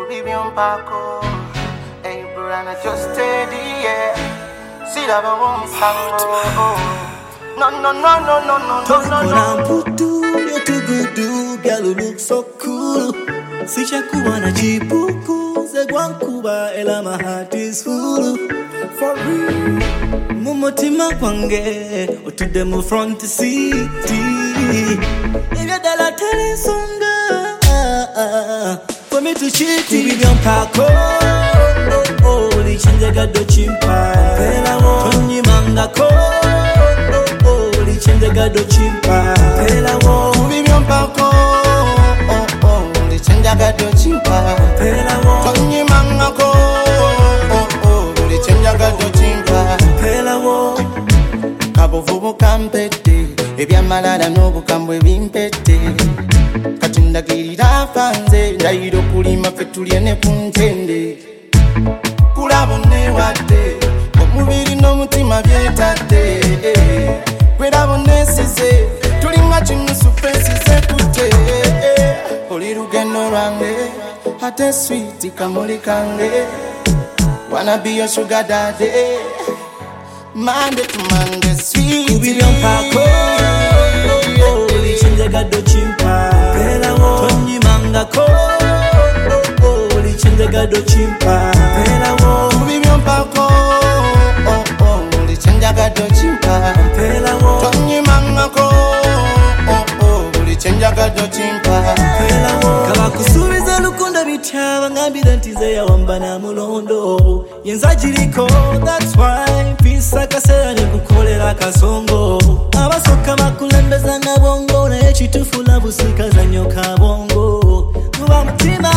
Vivian Paco, hey Brianna, just steady, yeah. See that I won't no, no, no, no, no, no, no, no, no. You're too good, girl, you look so cool. Sichakuwa na chipuku, zegwankuba, ela my heart is full. For real, mumutima kwange, otudemu front city. Maybe dala tele songa, for me to cheat. Vivian Paco, oh, lichenjega do chimpa. Pela wo, Tony Mangako, oh, lichenjega do chimpa. Pela wo, Vivian Paco, oh, oh, lichenjega do chimpa. pela wo, Tony Mangako, oh, oh, lichenjega do chimpa. pela wo. Kabovubu kampete, ebyamalala n'obukambwe bimpete. Kati ndagirira fanze, ndayiro kulima ffe tulye ne ku ntende. Kulabo newadde, omubiri n'omutima byetadde. Kwerabo nesize, tulinga kinusu fensi zekute. Oli lugendo lwange, ate sweet kamuli kange. Wanna be your sugar daddy, Monday to Monday, sweet. Vivian Paco, oh, lichenjega do chimpa. Pela wo, Tony Mangako, oh, lichenjega do chimpa. Pela wo, Vivian Paco, oh, oh, lichenjaga do chimpa. pela wo, Tony Mangako, oh, oh, lichenjaga do chimpa. pela wo. Kaba kusubiza lukunda bitaba ngambira ntize yawamba na mulondo. Yenza jiriko, that's why pisa kasera nikukolera kasongo. Abasoka bakulembeza na bongo, naye kitufu labusika za nyoka bongo. Kuba mutima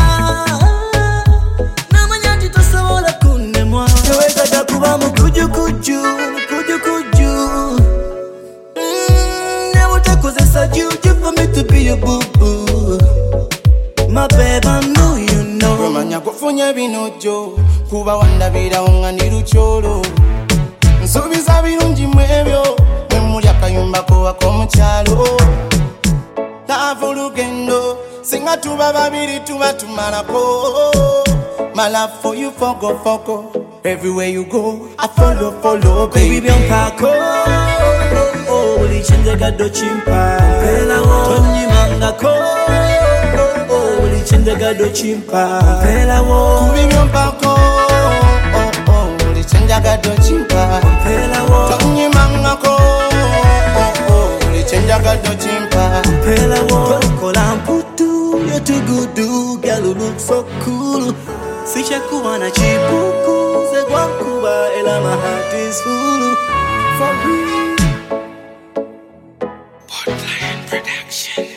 namanya nti tosobola kunnemwa. Tewetaaga kuba mukujukuju, mukujukuju. Nebutakozesa juju for me to be your boo-boo. My babe, I know you know. Romanya kufunye binojo, kuba wandabira nga ndi lukyolo. Nsuubiza birungi mwebyo, mwe muli akayumba ko ak'omukyalo. Lava olugendo, singa tuba babiri tuba tumalako. My love for you fogo. Everywhere you go, I follow, baby. Vivian Paco, oh, lichenjega do chimpa. Pela wo, Tony Mangako, oh, lichenjega do chimpa. Pela wo, Vivian Paco, oh, oh, lichenjaga do chimpa. pela wo, Tony Mangako, oh, oh, lichenjaga do chimpa. pela wo. Kola mputu, you're too good, girl, you look so cool. Sichakuwa na chipuku, zegwankuba, ela my heart is full. For real. Podline Production.